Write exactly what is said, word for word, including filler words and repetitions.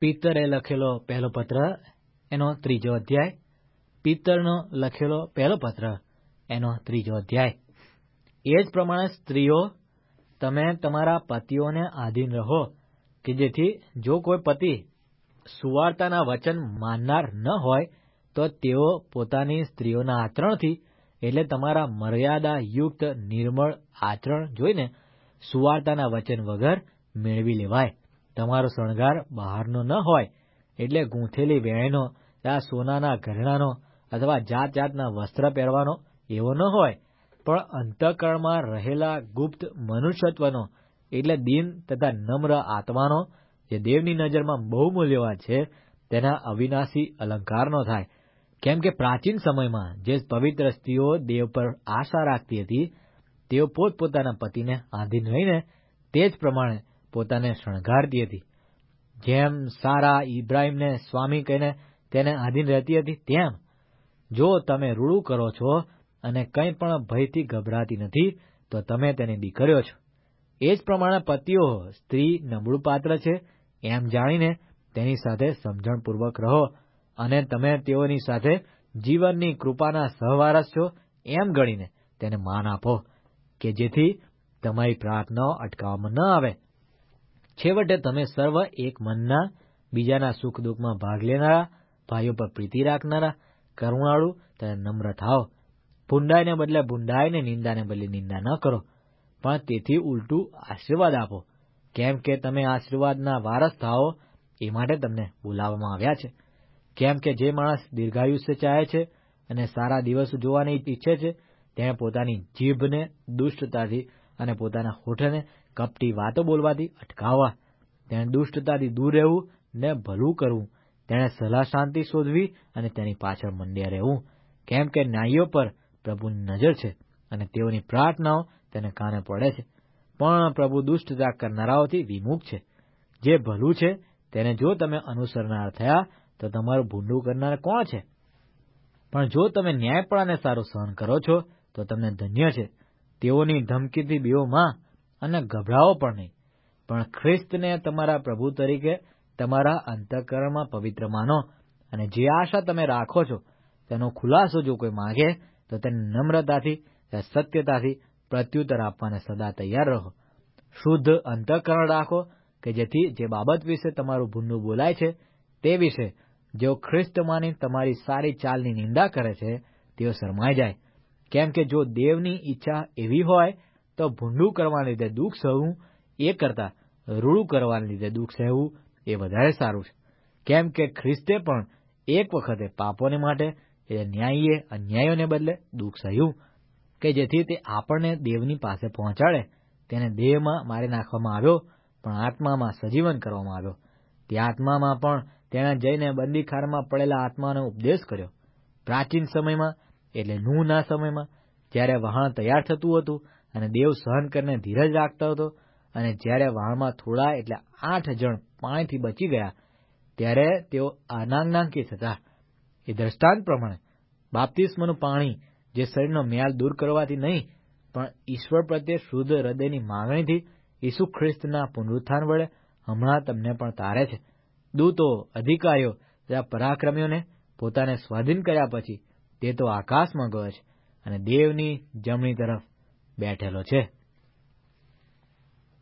પિત્તરે લખેલો પહેલો પત્ર એનો ત્રીજો અધ્યાય. પિત્તરનો લખેલો પહેલો પત્ર એનો ત્રીજો અધ્યાય. એ જ પ્રમાણે સ્ત્રીઓ, તમે તમારા પતિઓને આધીન રહો, કે જેથી જો કોઈ પતિ સુવાર્તાના વચન માનનાર ન હોય તો તેઓ પોતાની સ્ત્રીઓના આચરણથી, એટલે તમારા મર્યાદા યુક્ત નિર્મળ આચરણ જોઈને સુવાર્તાના વચન વગર મેળવી લેવાય. તમારો શણગાર બહારનો ન હોય, એટલે ગૂંથેલી વેણનો, આ સોનાના ઘરેણાનો અથવા જાત જાતના વસ્ત્ર પહેરવાનો એવો ન હોય, પણ અંતઃકરણમાં રહેલા ગુપ્ત મનુષ્યત્વનો, એટલે દીન તથા નમ્ર આત્માનો, જે દેવની નજરમાં બહુ મૂલ્યવાન છે, તેના અવિનાશી અલંકારનો થાય. કેમ કે પ્રાચીન સમયમાં જે પવિત્ર સ્ત્રીઓ દેવ પર આશા રાખતી હતી, તેઓ પોતપોતાના પતિને આધીન રહીને તે જ પ્રમાણે પોતાને શણગારતી હતી. જેમ સારા ઇબ્રાહીમને સ્વામી કહીને તેને આધીન રહેતી હતી, તેમ જો તમે રૂડું કરો છો અને કંઈ પણ ભયથી ગભરાતી નથી, તો તમે તેની દીકરીઓ છો. એ જ પ્રમાણે પતિઓ સ્ત્રી નબળું પાત્ર છે એમ જાણીને તેની સાથે સમજણપૂર્વક રહો, અને તમે તેઓની સાથે જીવનની કૃપાના સહવારસ છો એમ ગણીને તેને માન આપો, કે જેથી તમારી પ્રાર્થનાઓ અટકાવવામાં ન આવે. છેવટે તમે સર્વ એક મનના, બીજાના સુખ દુઃખમાં ભાગ લેનારા, ભાઈઓ પર પ્રીતિ રાખનારા, કરુણાળુ તથા નમ્ર થાઓ. ભૂંડાઈને બદલે ભૂંડાઈ ને નિંદાને બદલે નિંદા ન કરો, પણ તેથી ઉલટું આશીર્વાદ આપો, કેમ કે તમે આશીર્વાદના વારસ થાઓ એ માટે તમને બોલાવવામાં આવ્યા છે. કેમ કે જે માણસ દીર્ઘાયુષ્ય ચાહે છે અને સારા દિવસો જોવાની ઈચ્છે છે, તેણે પોતાની જીભને દુષ્ટતાથી અને પોતાના હોઠને કપટી વાતો બોલવાથી અટકાવવા. તેણે દુષ્ટતાથી દૂર રહેવું ને ભલું કરવું. તેણે સલાહ શાંતિ શોધવી અને તેની પાછળ મંડ્યા રહેવું. કેમ કે ન્યાયીઓ પર પ્રભુની નજર છે અને તેઓની પ્રાર્થનાઓ તેને કાને પડે છે. પણ પ્રભુ દુષ્ટતા કરનારાઓથી વિમુખ છે. જે ભલું છે તેને જો તમે અનુસરનાર થયા, તો તમારું ભૂંડું કરનાર કોણ છે? પણ જો તમે ન્યાયપણાને સારું સહન કરો છો, તો તમને ધન્ય છે. તેઓની ધમકીથી બીઓમાં અને ગભરાવો પણ નહીં, પણ ખ્રિસ્તને તમારા પ્રભુ તરીકે તમારા અંતઃકરણમાં પવિત્ર માનો, અને જે આશા તમે રાખો છો તેનો ખુલાસો જો કોઈ માંગે, તો તેને નમ્રતાથી સત્યતાથી પ્રત્યુત્તર આપવાને સદા તૈયાર રહો. શુદ્ધ અંતઃકરણ રાખો, કે જેથી જે બાબત વિશે તમારું ભૂંડું બોલાય છે તે વિશે જેઓ ખ્રિસ્તમાંની તમારી સારી ચાલની નિંદા કરે છે, તેઓ શરમાઈ જાય. કેમ કે જો દેવની ઈચ્છા એવી હોય, તો ભૂંડું કરવાને લીધે દુઃખ સહવું એ કરતાં રૂડું કરવાને લીધે દુઃખ સહેવું એ વધારે સારું છે. કેમ કે ખ્રિસ્તે પણ એક વખતે પાપોને માટે, એટલે ન્યાયીએ અન્યાયોને બદલે દુઃખ સહ્યું, કે જેથી તે આપણને દેવની પાસે પહોંચાડે. તેને દેહમાં મારી નાખવામાં આવ્યો, પણ આત્મામાં સજીવન કરવામાં આવ્યો. તે આત્મામાં પણ તેણે જઈને બંદીખાનામાં પડેલા આત્માનો ઉપદેશ કર્યો. પ્રાચીન સમયમાં, એટલે નૂહના સમયમાં, જ્યારે વહાણ તૈયાર થતું હતું અને દેવ સહન કરીને ધીરજ રાખતો હતો, અને જ્યારે વહાણમાં થોડા એટલે આઠ જણ પાણીથી બચી ગયા, ત્યારે તેઓ અનાજ્ઞાંકિત હતા. એ દ્રષ્ટાંત પ્રમાણે બાપ્તિસ્મનું પાણી જે શરીરનો મેલ દૂર કરવાથી નહીં, પણ ઈશ્વર પ્રત્યે શુદ્ધ હૃદયની માંગણીથી ઈસુ ખ્રિસ્તના પુનરુત્થાન વડે હમણાં તમને પણ તારે છે. દૂતો, અધિકારીઓ તથા પરાક્રમીઓને પોતાને સ્વાધીન કર્યા પછી તે તો આકાશમાં ગયો છે અને દેવની જમણી તરફ બેઠેલો છે.